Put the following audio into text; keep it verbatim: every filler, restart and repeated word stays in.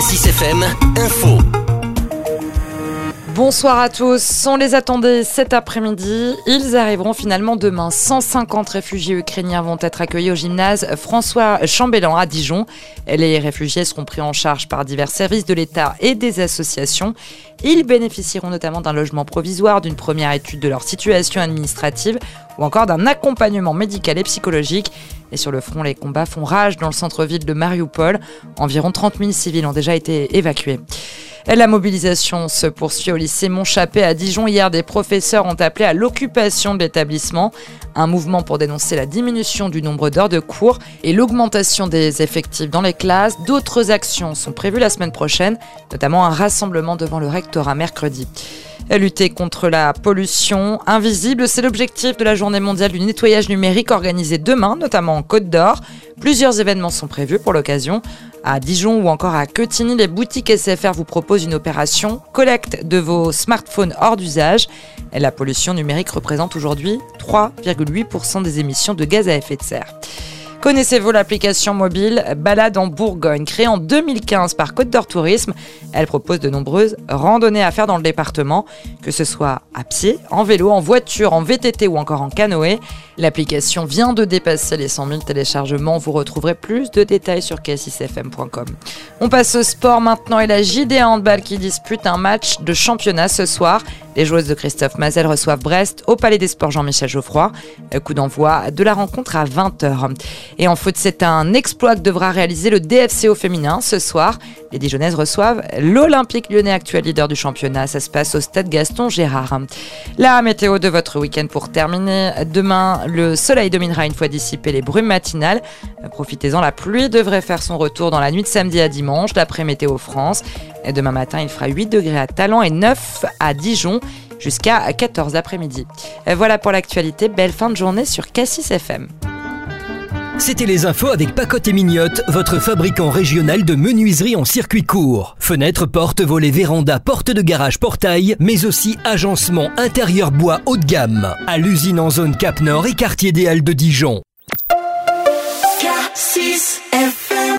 Cassis F M Info. Bonsoir à tous, on les attendait cet après-midi, ils arriveront finalement demain. cent cinquante réfugiés ukrainiens vont être accueillis au gymnase François Chambellan à Dijon. Les réfugiés seront pris en charge par divers services de l'État et des associations. Ils bénéficieront notamment d'un logement provisoire, d'une première étude de leur situation administrative ou encore d'un accompagnement médical et psychologique. Et sur le front, les combats font rage dans le centre-ville de Mariupol. Environ trente mille civils ont déjà été évacués. La mobilisation se poursuit au lycée Montchappé à Dijon. Hier, des professeurs ont appelé à l'occupation de l'établissement. Un mouvement pour dénoncer la diminution du nombre d'heures de cours et l'augmentation des effectifs dans les classes. D'autres actions sont prévues la semaine prochaine, notamment un rassemblement devant le rectorat mercredi. Lutter contre la pollution invisible, c'est l'objectif de la journée mondiale du nettoyage numérique organisée demain, notamment en Côte d'Or. Plusieurs événements sont prévus pour l'occasion. À Dijon ou encore à Quetigny, les boutiques S F R vous proposent une opération collecte de vos smartphones hors d'usage. La pollution numérique représente aujourd'hui trois virgule huit pour cent des émissions de gaz à effet de serre. Connaissez-vous l'application mobile Balade en Bourgogne, créée en deux mille quinze par Côte d'Or Tourisme? Elle propose de nombreuses randonnées à faire dans le département, que ce soit à pied, en vélo, en voiture, en V T T ou encore en canoë. L'application vient de dépasser les cent mille téléchargements. Vous retrouverez plus de détails sur cassis f m point com. On passe au sport maintenant et la J D A Handball qui dispute un match de championnat ce soir. Les joueuses de Christophe Mazel reçoivent Brest au Palais des Sports Jean-Michel Geoffroy. Coup d'envoi de la rencontre à vingt heures. Et en foot, c'est un exploit que devra réaliser le D F C au féminin ce soir. Les Dijonnaises reçoivent l'Olympique Lyonnais, actuel leader du championnat. Ça se passe au stade Gaston Gérard. La météo de votre week-end pour terminer. Demain, le soleil dominera une fois dissipées les brumes matinales. Profitez-en, la pluie devrait faire son retour dans la nuit de samedi à dimanche, d'après Météo France. Et demain matin, il fera huit degrés à Talent et neuf à Dijon, jusqu'à quatorze l'après-midi. Voilà pour l'actualité. Belle fin de journée sur Cassis F M. C'était les infos avec Pacotte et Mignotte, votre fabricant régional de menuiserie en circuit court. Fenêtres, portes, volets, vérandas, portes de garage, portail, mais aussi agencement intérieur bois haut de gamme. À l'usine en zone Cap Nord et quartier des Halles de Dijon. Cassis F M.